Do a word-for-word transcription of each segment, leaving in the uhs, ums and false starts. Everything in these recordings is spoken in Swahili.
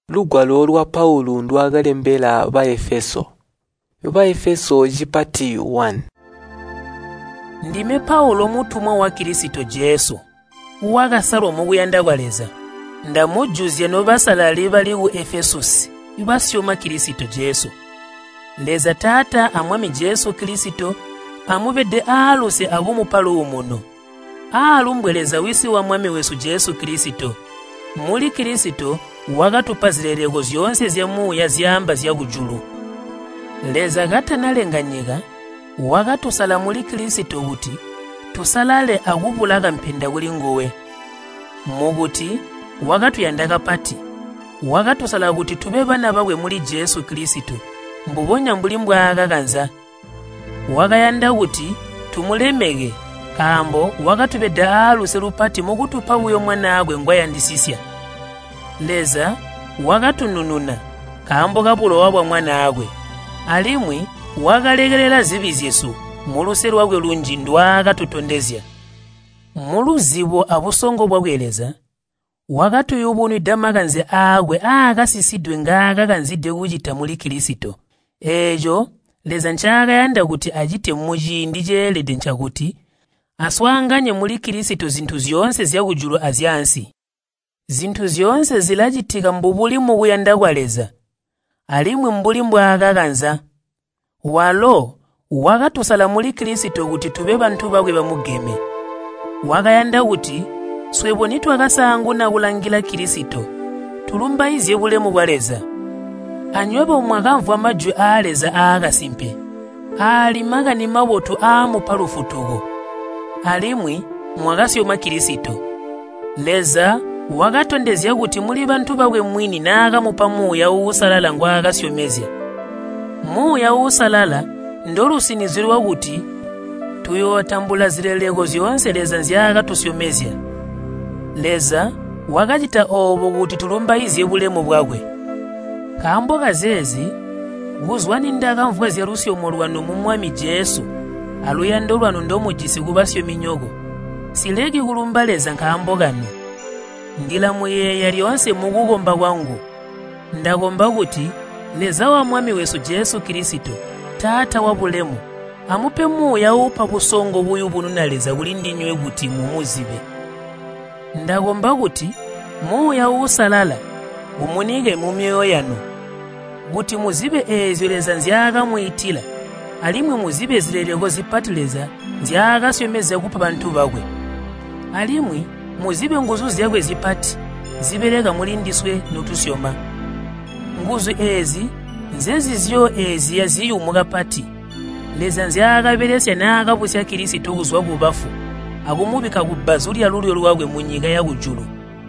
Lugwalo lwa Paulo ndwagalembera ba Efeso. Ba Efeso jipati one. Ndime Paulo mutumwa wa Kristo Jesu. Uwagasalo mu kuyandagwaleza. Ndamujjuzya no basalali bali ku Efesusi. Basyoma Kristo Jesu. Leza tata amwami Jesu Kristo amubedde aluse abumupalo umuno. Alumbweleza wisi wa mwami wesu Jesu Kristo. Muli Kristo wagatupazirerego zyonse zyamu yazyamba zyakujulu. Leza gatanalenganyika wagatusala muli Kristo buti tusalale agubulaga mpenda kuli ngowe. Mubuti wagatuyandaka pati wagatusala kuti tube bana bawe muli Jesu Kristo mbubonya mbuli mbwagaganza. Wagayanda kuti tumulemege kambo wagatubedda aluse lupati mukutupa uyo mwana agwe ngwayandisisya. Leza wagatunununa kambo kapulo wabwa mwana agwe alimwi wagalegerera zibizyesu muluse lwagwe lungi ndwagatutondezya. Muluzibo abusongo bwabweleza wagatuyubunidde amaganzi agwe agasisidwe ng'agaganzidde kugita muli Kristo. Ejo leza nkyagayanda kuti agite mujindi gyeredde nchakuti aswanganye muli Kristo zintu zyonse zyakujulu azyansi. Zintu zyonse zilagitika mbubuli mu buyandagwaleza alimwe mbuli mbwagaganza. Walo wagatusala muli Kristo kuti tube bantu bagwe bamugeme. Wagayanda kuti swebo nitwagasangu na kulangira Kristo tulumbaizye bulemu bwaleza. Anyweba omwagamvu amajju aleza agasimpe alimaga ni maboto amupalufutugo alimwi mwagasyoma Kristo. Leza wagatondezya kuti muli bantu bagwe mwini naga mupamuya usalala ngwagasyomezya. Muya usalala ndolusinizirwa kuti tuyotambula zirelego zyonse leza nzyaga tusyomezya. Leza wagajita obo kuti tulumbaizye bulemu bwagwe. Kamboga zezi guzwani ndaga mvwa zerusyo mulwano mu mwami Jesu aluyanda olwano ndomugisi gubasyo minyogo silegi kulumbaleza nkambogano. Ndila muyeya lyonse mugugomba wangu ndagomba kuti leza wa mwami wesu Jesu Kristo tata wa bulemu amupe muya upa busongo buyu bununaleza bulindinywe kuti mumuzibe. Ndagomba kuti muya usalala umunige mu myoyo yano kuti muzibe ezo leza nzyaga muyitila alimwe muzibe zirelego zipatileza nzyaga syomeza kupa bantu bagwe alimwe muzibe nguzu zyagwe zipati ziberega mulindiswe notusyoma. Nguzu ezi nzezi zyo ezi yaziyumuga pati leza nzyaga beresya naga busya Kristo kuzwa kubafu agumubika kubazuli alulyo lwagwe munyiga ya kujulu.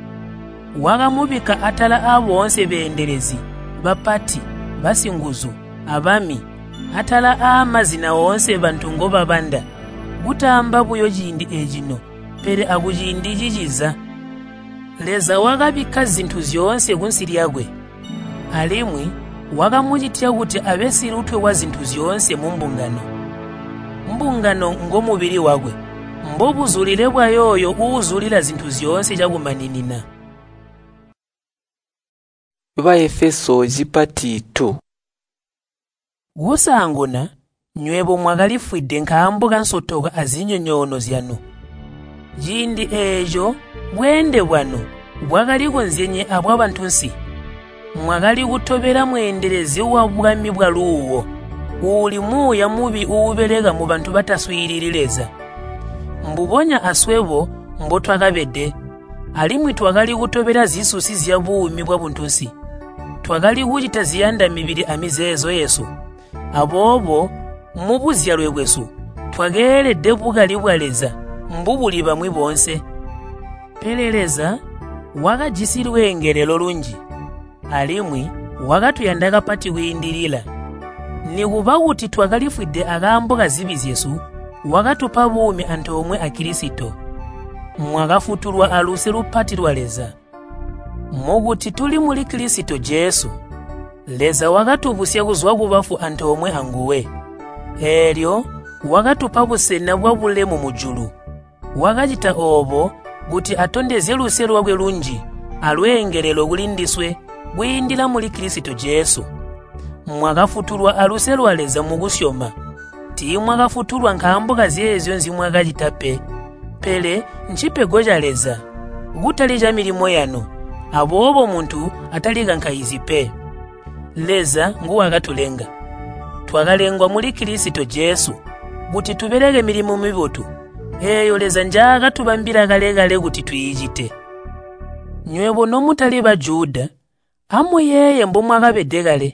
Wagamubika atala abo onse benderezi bapati basinguzu abami atala amazina onse bantu ngo babanda gutamba buyo jindi ejino pere agujindi jijiza. Leza wagabika zintu zyonse kunsiri yagwe alimwi wagamujitya kuti abesirutwe wa zintu zyonse mu mbungano. Mbungano ngo mubiri wagwe mbobuzulire bwa yoyo uuzulira zintu zyonse jagumaninina. Ba Efeso jipati two. Gusangona nywebo mwagalifwidde nkamboga nsotoka azinyonyono zyano. Jindi ejo bwende bwano bwagaliko nzenye abw'abantu nsi mwagali gutobera mwenderezi wa bwami bwa luwo uli muya mubi uberega mu bantu bataswirilileza. Mbubonya aswebo mbo twagabedde alimwi twagali gutobera zisusi zya buumi bwa buntu nsi twagali gujita ziyanda mibiri amizezo Yesu abobo mubuzya lwegwesu twageredde bugali bwaleza mbubuli bamwe bonse. Peleleza wagajisirwe engerero lungi alimwi wagatuyandaka pati windirila ni kubaguti twagalifwidde agamboga zibizyesu wagatupa buumi ante omwe a Kristo mwagafutulwa aluse lupati lwaleza. Muguti tuli muli Kristo Jesu leza wagatubusya kuzwa kubafu ante omwe anguwe eryo wagatupa busena bwa bulemu mujulu wagajita obo guti atondeze luse lwagwe lungi alwengerero kulindiswe bwindila muli Kristo Jesu mwakafutulwa aluse lwaleza mukusyoma ti mwakafutulwa nkhambuka zyezo nzimwakachitape pele nchipego chaleza kutali cha milimo yanu abobo muntu atalika nkhayizipe leza nguwakatulenga twakalengwa muli Kristo Jesu kuti tupereke milimo mibutu eyo leza njaka tubambira kalekale kuti tuyichite nywebo nomutali Bajuda amu yeye mbomwe akapedekale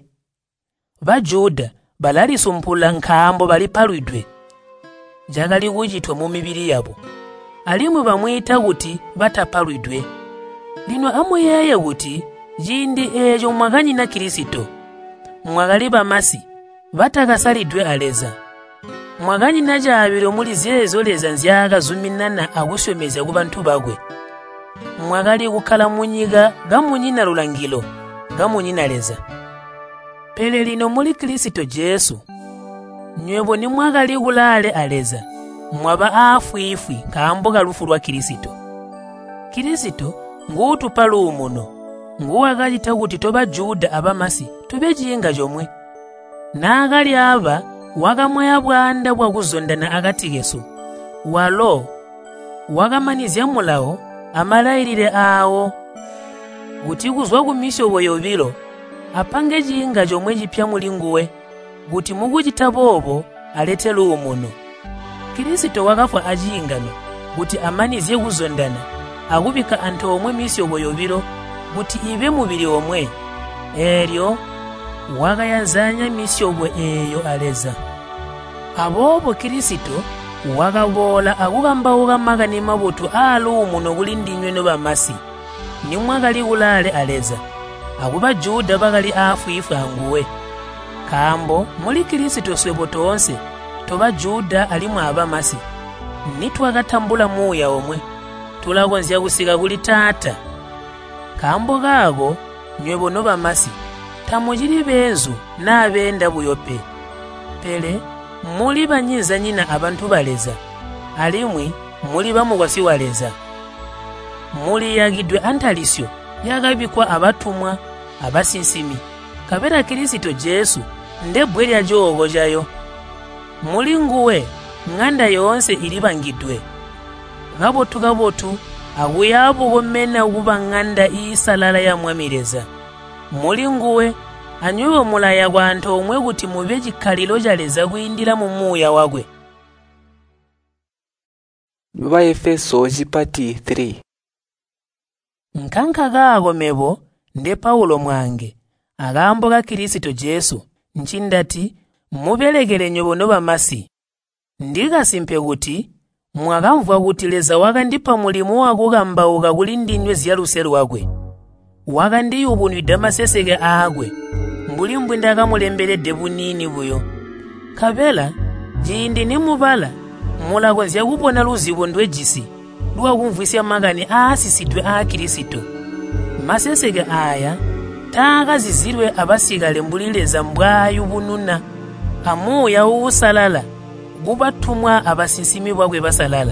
Bajuda balalisumpula nkhambo balipalwidwe jakali kuchitwa mu mibiri yabo alimwe bamwita kuti batapalwidwe lino amu yeye kuti jindi ejo mwakanyina Kristo mwakali bamasi batakasalidwe aleza mwakanyina jabiro muli zezo leza nzyaka zuminana akusyomeza ku bantu bakwe mwakali kukhala munyika gamunyina lulangilo gamunyina leza pele lino muli Kristo Jesu nywebo ni mwakali kulale aleza mwaba afwifwi kamboka lufu lwa Kristo Kristo ngutupalu umuno nguwakachita kuti toba Juda abamasi tube chinga chomwe nakali aba wakamwaya bwanda bwakuzondana akatikeso walo wakamanizya mulawo amalayirire awo kuti kuzwa kumisyobo yobilo apange chinga chomwe chipya mulinguwe kuti mukuchita bobo aletele umuno Kristo wakafa achingano kuti amanizye kuzondana akupika anthu omwe misyobo yobilo kuti ibe mubiri omwe eryo wakayanzanya misyobo eyo aleza abobo Kristo wakabola akukambauka makani mabutu alumu nokuli ndinywe no bamasi nimwakali kulale aleza akuba Juda bakali afwifwe anguwe kambo muli Kristo swebo tonse toba Juda alimwe abamasi nitwakatambula muya omwe tulakonzya kusika kuli Tata kambo kako nywebo no bamasi tamujili benzu nabenda buyope pele muli banyiza nyina abantu baleza alimwi muli bamukwasi waleza muli yagidwe antalisyo yakabikwa abatumwa abasinsimi kapera Kristo Jesu ndebwe lya jogo jayo muli nguwe nganda yonse ilibangidwe gabotu gabotu akuyabo komena kuba nganda isalala ya mwamireza muli nguwe anyuwe mulaya kwa anthu omwe kuti mube chikhaliro chaleza kuyindira mu muya wakwe. Baefeso chipati three. Nkanka kako mebo nde Paulo mwange akamboka Kristo Jesu nchindati mubelekere nyobono bamasi ndikasimpe kuti mwakamvwa kuti leza wakandipa mulimo wakukambauka kuli ndinywe zyaluselu wakwe wakandiyubunwida maseseke agwe mbulimbwe ndakamulemberedde bunini buyo kapela jindi nimubala mulakonzya kupona luzibo ndwejisi lwakumvwisya makani aasisidwe a Kristo maseseke aya taakazizirwe abasikale mbulileza mbwayu bununa amuya usalala kubatumwa abasinsimi bwakwe basalala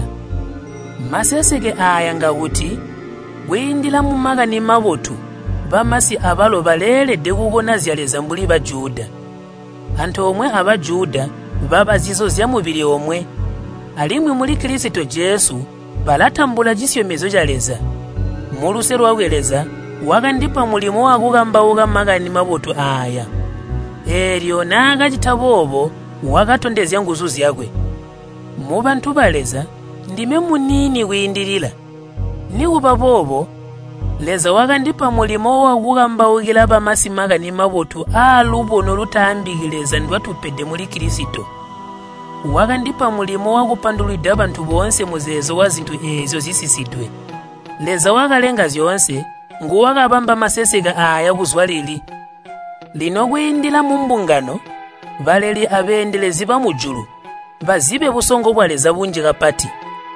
maseseke aya ngakuti bwindila mu makani mabotu bamasi abalo balelede kukona zyaleza mbuli ba Juda anthu omwe aba Juda babazizo zya mubiri omwe alimwe muli Kristo Jesu balatambula chisyomezo chaleza muluse lwakweleza wakandipa mulimo wakukambauka makani mabotu aya eryo nakachita bobo wakatondezya nguzu zyakwe mu bantu baleza ndime munini kuyindirira nikupa bobo leza wakandipa mulimo wakukambaukila bamasi makani mabotu alubono lutambikileza ndiwatupede muli Kristo wakandipa mulimo wakupandulidwa abantu bonse muzezo wa zinthu ezo zisisidwe leza wakalenga zyonse nguwakapamba maseseka aya kuzwalili lino kuyindira mu mbungano baleli abendelezi bamujulu bazibe busongo bwa leza bunji kapati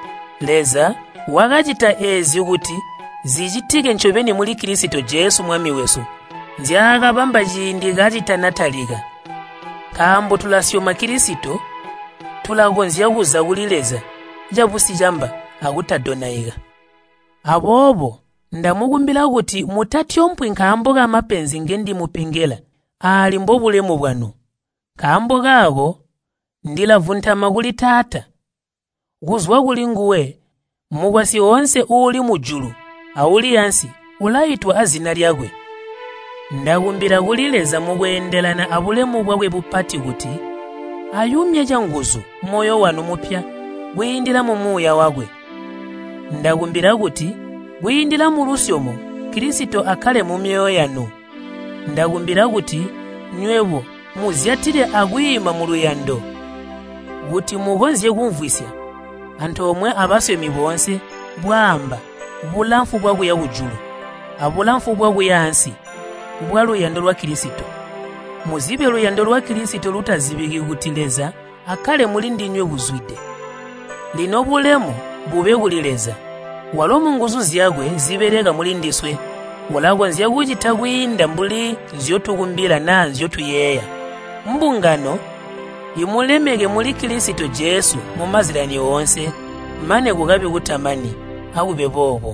leza wakachita ezi kuti zichitike nchopeni muli Kristo Jesu mwami wesu nzyakapamba chindi kachita natalika kambo tulasyoma Kristo tulakonzya kuza kulileza jabusi jamba akutadonayika abobo ndamukumbira kuti mutatyompwe nkambo ka mapenzi ngendi mupengela ali mbobulemu bwanu kambo kako ndilavuntama kuli Tata kuzwa kuli nguwe mukwasi onse uli mujulu auli yansi ulayitwa azina lyakwe ndakumbira kulileza mukwendelana abulemu bwakwe bupati kuti ayumye changuzu moyo wanu mupya bwiyindira mu muya wakwe ndakumbira kuti bwiyindira mu lusyomo Kristo akhale mu myoyo yanu ndakumbira kuti nywebo muzyatire akuyima mu luyando kuti mukonzye kumvwisya anthu omwe abasyomi bonse bwamba bulamfu bwakuya kujulu abulamfu bwakuya hansi bwa luyando lwa Kristo muzibe luyando lwa Kristo lutazibiki kuti leza akhale muli ndinywe buzwide lino bulemu bube kulileza walo munguzu zyakwe zibereka muli ndiswe walako nzyakuchita kuyinda mbuli nzyotukumbira na nzyotuyeya mbungano imulemeke muli Kristo Jesu mu mazirani onse mane kukapi kutamani akupepopo.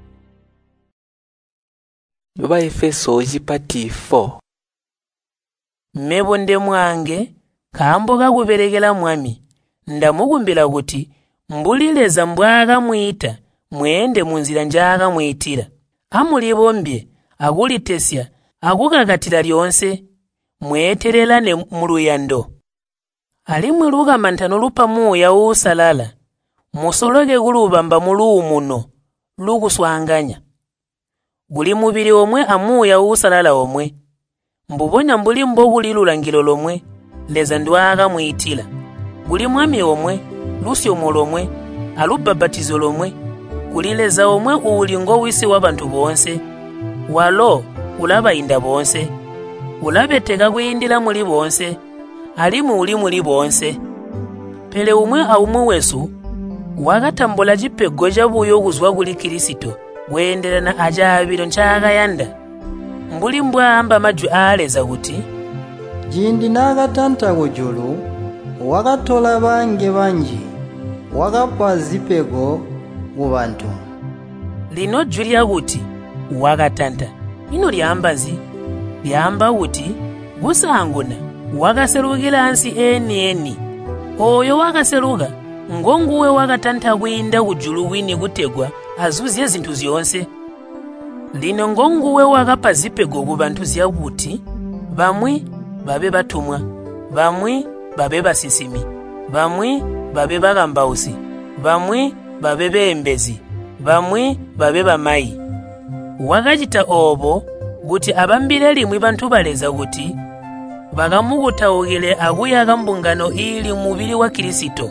Yoba Efeso chipati four. Mmebo mwange kambo kakuperekera mwami ndamukumbira kuti mbulileza mbwaka mwita mwende munzira njaka mwitira amulibombye akulitesya akukakatira lyonse mweterelane mu luyando alimwe lukamantano lupamuya usalala musoloke kulubamba muluwu muno lukuswanganya guli mubiri omwe amuya usalala omwe mbuponya mbuli mbokuli lulangilo lomwe leza ndwaka mwitira guli mwami omwe lusyomo lomwe alubabatizo lomwe kulileza omwe ulingo wisi w'abantu bonse walo ulabayinda bonse ulabeteka kuyindira muli bonse alimu uli muli bonse pele umwe aumwe wesu wakatambula chipego chabuyo kuzwa kuli Kristo kuyenderana ajabiro nchakayanda mbuli mbwamba maju aleza kuti jindi nakatanta kujulu wakatola bange banji wakapa zipego kubantu lino julia kuti wakatanta ino lyambazi lyamba kuti busanguna wakaserukira ansi eni eni oyo wakaseruka ngonguwe wakatanta kuyinda kujulu wini kutegwa azuzye zinthu zionse lino ngonguwe wakapa zipego kubantu zyakuti bamwi babe batumwa bamwi babe basisimi bamwi babe bakambausi bamwi babe bembezi bamwi babe bamayi wakachita obo kuti abambire limwe bantu baleza kuti bakamukutaukile akuyaka mbungano ili mubiri wa Kristo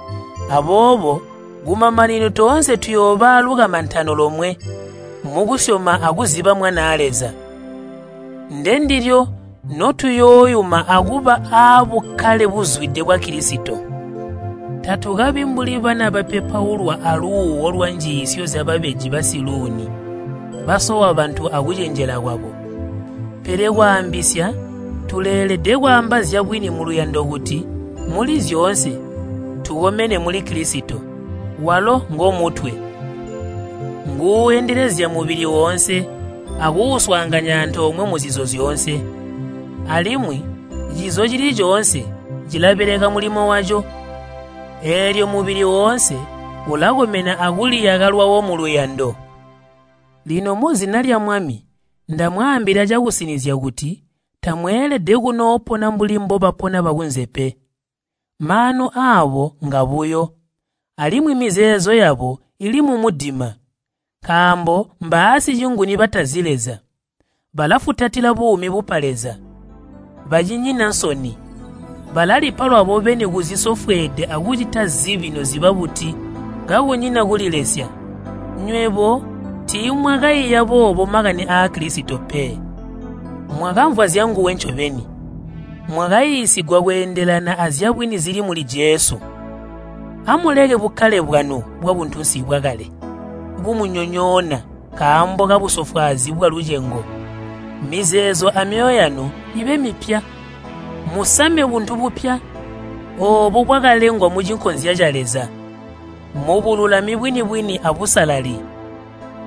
abobo gumamanino tonse tuyoba lukamantano lomwe mukusyoma akuziba mwana aleza ndendiryo notuyoyuma akuba abukhale buzwide kwa Kristo tatukabi mbuli bana bape Paulo aluwo olwa njisyo zababeji basiluni basowa abantu akujenjera kwabo pere kwambisya tulelede kwambazya bwini mu luyando kuti muli zyonse tukomene muli Kristo walo ng'omutwe nguwenderezya mubiri wonse akuwuswanganya anthu omwe muzizo zyonse alimwi jizo chili chonse chilapereka mulimo wacho eryo mubiri wonse ulakomena akuliyakalwawo mu luyando lino muzina lya mwami ndamwambira chakusinizya kuti tamwelede kuno opona mbulimbo bapona bakunzepe mano abo ngabuyo alimwi mizezo yabo ilimu mudima kambo mbasi chinguni batazileza balafutatila buumi bupaleza bajinyina nsoni balali palo abo bene kuzisofwede akuchita zibino zibabuti gawo nyina kulilesya nywebo timwakayi yabobo makani a Kristo pe mwakamvwa zyangu wencho beni mwakayisi gwa kuyendelana azyabwini zili muli Jesu amuleke bukhale bwanu bwa buntunsi bwakale bumunyonyona kambo kabusofwazi bwa lujengo mizezo amyoyo yanu ibe mipya musame buntu bupya obo bwakalengwa mu chinkonzi yachaleza mubulula mibwini bwini abusalali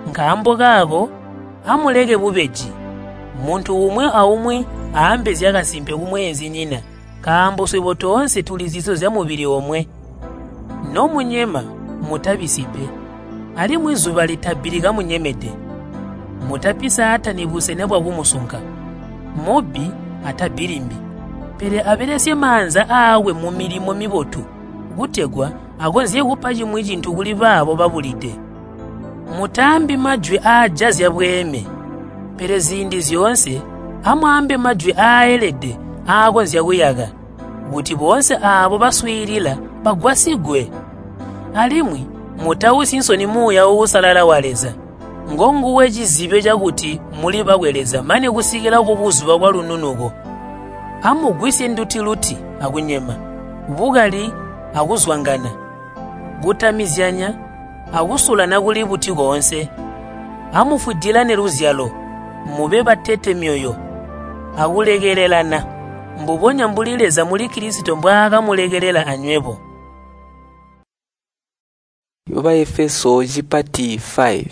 nkambo kako amuleke bubeji muntu umwe aumwe aambe zyakasimpe kumwenzi nina kambo swebo tonse tuli zizo zya mubiri omwe no munyema mutabisipe ali mwizuba litabirika munyemede mutapisa ata nibuse nebwa kumusunka mobi atabirimbi pere aberesye manza awe mu milimo mibotu gutegwa agonziye kupaji mwijintu kuli babo babulide mutambi majwi ajazi yabweme pere zindi zionse amwambe majwi aelede agonziye kuyaga guti bonse abo baswirila bagwasigwe alimwi mutawusi nsoni muya usalala waleza ngongu wejizibe jakuti muli bagweleza mane kusikira kubuzuba kwa lununuko amugwise nduti luti akunyema bugali akuzwangana gutamizanya akusula nakuli buti konse amufudilane ruzyalo mube batete myoyo akulegerelana mbubonya mbulileza muli Kristo mbwaka mulegerela anywebo. Yoba Efeso jipati five.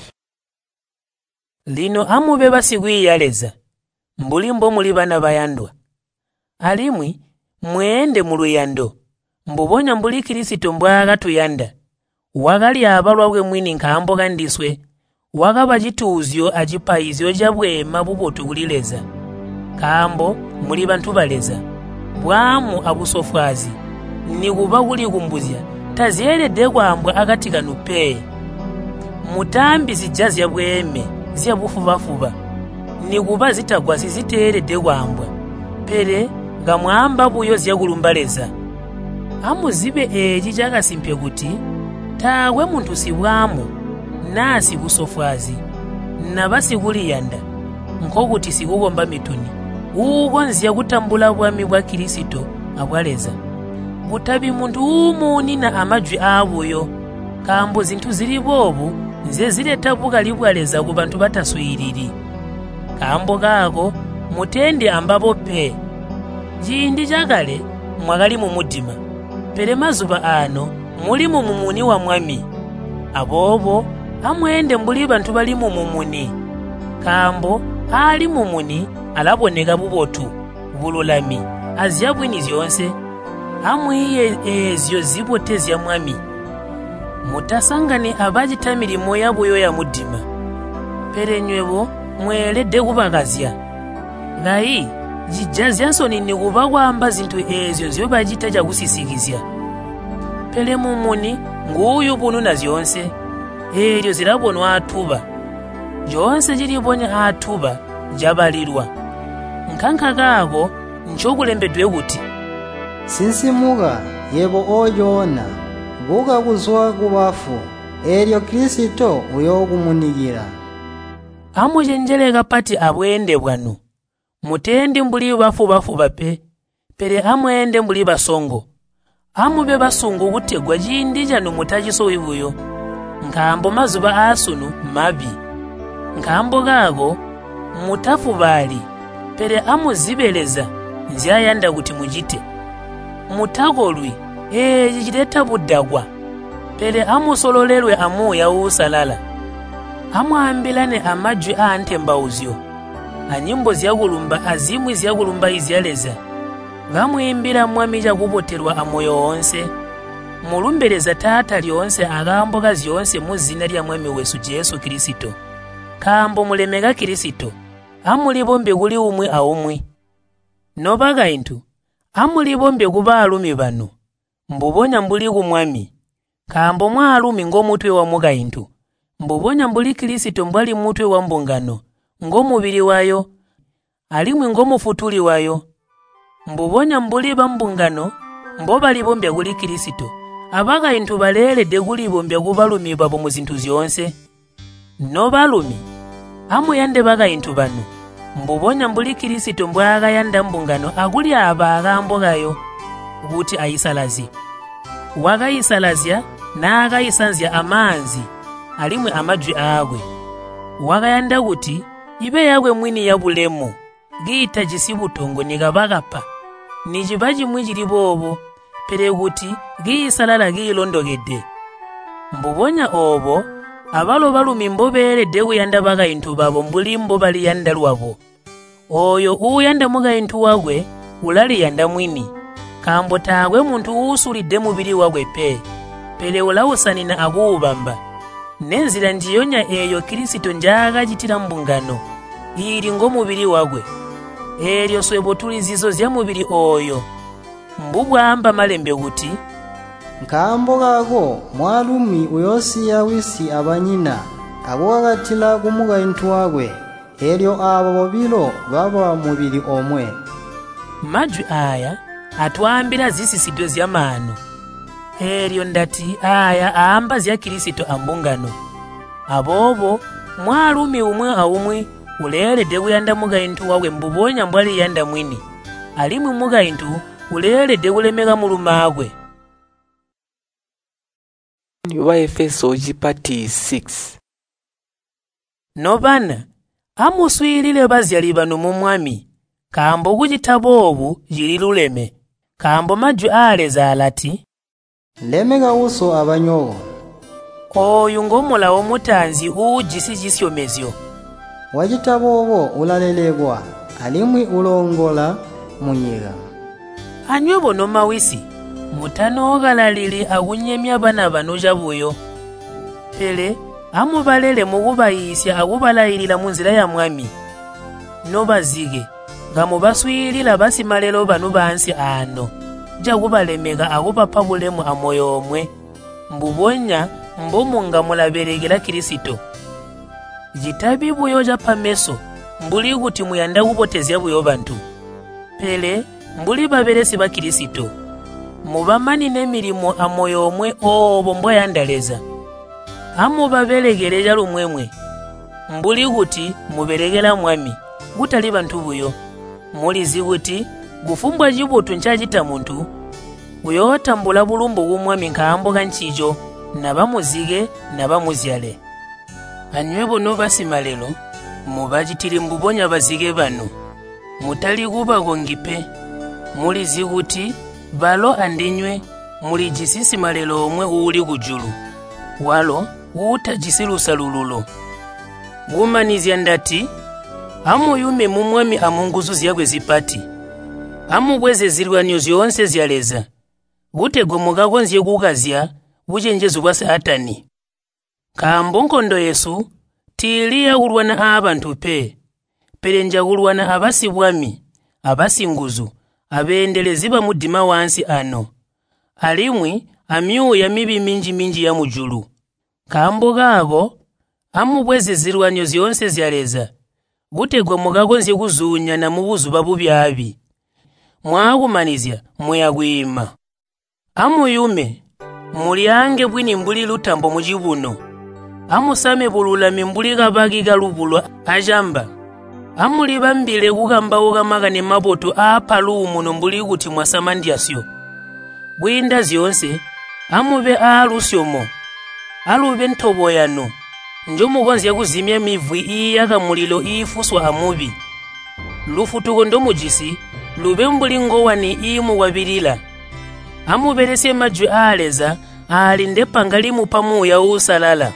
Lino amube basikwiyaleza mbuli mbo muli bana bayandwa alimwi mwende mu luyando mbubonya mbuli Kristo mbwaka tuyanda wagali abalwa bwe mwini nkambo kandiswe wakaba jituuzyo ajipayizyo jabwe mabubotu kulileza kambo muli bantu baleza bwamu abusofwazi ni kuba kuli kumbuzya taziyelede kwambwa akatika nupe mutambi zijazi ya bweme zya bufubafuba ni kuba zitagwa zizitelede kwambwa pere ngamwamba buyo zya kulumbaleza amuzibe eji jakasimpye kuti tawe muntu sibwamu nasi busofwazi nabasi kuliyanda nkokuti sikugomba mituni uko nziya kutambula bwami bwa Kristo abwaleza butabi muntu umuni na amajwi abuyo kambo zintu zili bobu nze zileta bugali bwaleza ku bantu bataswiriri kambo kako mutende ambabo pe jindi jakale mwagali mu mudima pere mazuba ano muli mu mumuni wa mwami abobo amwende mbuli bantu bali mu mumuni kambo ali mumuni alaboneka bubotu bululami azyabwini zyonse amwiye ezyo zibotezya mwami mutasangane abajitamiri moya buyo ya mudima pere nywebo mwelede kubakazya gai jijazya nsoni ni kubakwamba zintu ezyo zyo bajitaja kusisikizya pere mumuni nguyu bunu na zyonse eryo zirabonwa atuba jonse jilibonya atuba jabalirwa nkanka kako nchokulembedwe kuti sinsimuka yebo oyona buka kuzwa kubafu eryo Kristo uyo kumunikira amujenjeleka pati abwende bwanu mutende mbuli bafu bafu bape pere amwende mbuli basongo amube basungu kutegwa jindi janu mutajiso ibuyo nkambo mazuba asunu mabi nkambo kako mutafu bali pere amuzibeleza nzyayanda kuti mujite mutagolwi eji jileta budagwa pere amusololerwe amuya usalala amwambilane amajwi antembawuzyo anyimbo zyakulumba azimwi zyakulumba izyaleza ngamwimbira mwami jakuboterwa amoyo onse mulumbereza tata lyonse akamboka zyonse mu zina lya mwami wesu Yesu Kristo kambo mulemeka Kristo amulibombe kuli umwe aumwe nobaga intu amulibombe kuba alumi bano mbubonya mbuli kumwami kambo mwa alumi ngomutwe wa muga intu mbubonya mbuli Kristo mbali mutwe wa mbungano ngomubiri wayo alimwe ngomufutuli wayo mbubonya mbuli bambungano mboba libombe kuli Kristo abaga intu balele de kuli bombe kubalumi babo mu zintu zyonse no balumi amuyande baga intu bano mbubonya mbuli Kristo mbwaga yanda mbungano aguli aba agambogayo kuti ayisalazi wagayisalazya nagayisanzya amanzi alimwe amajwi agwe wagayanda kuti ibe yagwe mwini ya bulemu giita jisibutongo nigabagapa nijibaji mwijiri bobo pere kuti giyisalala giyilondogedde mbubonya obo abalo balumi mbo beeredde kuyanda bakayintu babo mbuli mbo baliyanda lwabo. Oyo uyanda mukayintu wagwe ulaliyanda mwini kambo taagwe muntu uusulidde mubiri wagwe pe pele ulawusanina akuubamba nenzira ndiyonya eyo Kristo njaakachitira mbungano ili ng'omubiri wagwe eryo swebo tulizizo zya mubiri oyo mbubwamba malembe kuti nkambo kako mwalumi uyosiya wisi abanyina akukakatila kumukayintu wagwe eryo abo bobilo baba mubiri omwe. Majwi aya atwambira zisisidwe zya mano eryo ndati aya amba zya Kristo ambungano abobo mwalumi umwe aumwe uleeredde kuyanda mukayintu wagwe mbubonya mbwali yanda mwini alimu mukayintu uleeredde kulemeka mulumagwe. Baefeso chipati six. Nobana amuswilile bazyali bano mu mwami kambo kuchitabo obu jili luleme kambo majwi aleza alati lemeka uso abanyogo oyu ngomola omutanzi ujisi jisyomezyo wachitabo obo ulalelekwa alimwi ulongola munyiga anywebo nomawisi mutanoogalalili akunyemya bana bano jabuyo pele amubalele mukubayisya akubalayilila mu nzira ya mwami nobazige nga mubaswilila basimalelo bano bansi ano jakubalemeka akupapa bulemu amoyo omwe mbubonya mbumu nga mulaberekela Kristo jitabi buyo japameso mbuli kuti muyanda kupotezya buyo bantu pele mbuli babelesi ba Kristo mubamani n'emirimu amoyo omwe obo mbwayandaleza amubabelekeleja lumwemwe mbuli kuti muberekela mwami gutali bantu buyo mulizi kuti gufumbwa jibutu nchajita muntu uyotambula bulumbu bw'umwami nkambo kanchijo nabamuzige nabamuzyale anywebo nobasimalelo mubajitiri mbubonya bazige bano mutali kubakongipe mulizi kuti balo andinywe muli jisisimalelo omwe uli kujulu walo utajisilusa lululo gumanizya ndati amuyume mu mwami amunguzu zyagwe zipati amubweze zirwanyo zyonse zyaleza butegwe mukakonzye kukazya buchenjezo bwa Satani kambo nkondo Yesu tiliya kulwana abantu pe pelenja kulwana abasibwami abasinguzu abendelezi ba mudima wansi ano alimwi amyuya mibi minji minji ya mujulu kambo gabo amubweze zirwanyo zyonse zyaleza gutegwa mukakonzye kuzunya na mubuzu babubyabi mwakumanizya muyagwima amuyume mulyange bwini mbuli lutambo mujibuno amusame bululami mbuli kabagi galubulwa ajamba amuli bambile kukambawo kamakane maboto apalumu nombuli kuti mwasamandyasyo bwinda zyonse amube alusyomo alube ntobo yano njomukonzya kuzimya mivwi iyaka mulilo ifuswa amubi lufutuko ndomujisi lube mbuli ngowani imu wabilila amubelesye majwi aleza alinde pangalimu pamuya usalala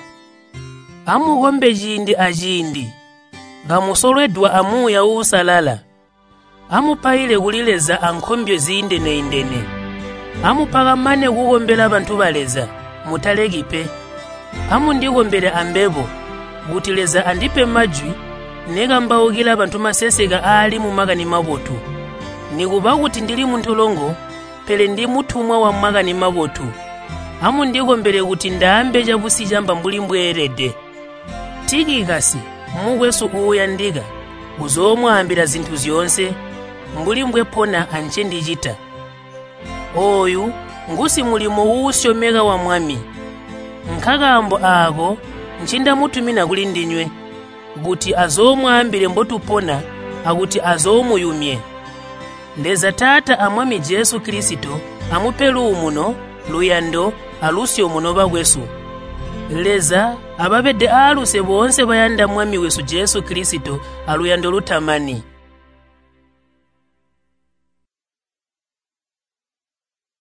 amugombe jindi ajindi ngamusolwedwa amuya usalala amupayile kulileza ankombyo zindene indene amupakamane kukombela bantu baleza mutalegipe amundikombele ambebo gutileza andipe majwi nekambawukila bantu maseseka ali mu makani mabotu nikuba kuti ndili muntolongo pele ndi mutumwa wa makani mabotu amundikombele kuti ndambe jabusi jamba mbuli mbwerede tikikasi mukwesu uyandika uzomwambira zinthu zyonse mbuli mbwepona anche ndichita oyu ngusi mulimo usyomeka wa mwami nkakambo ako nchindamutumina kuli ndinywe kuti azomwambire mbotupona akuti azomuyumye ndeza tata amwami Jesu Kristo amupelu umuno luyando alusyo muno bakwesu leza ababedde aluse bonse bayanda mwami wesu Jesu Kristo aluyando lutamani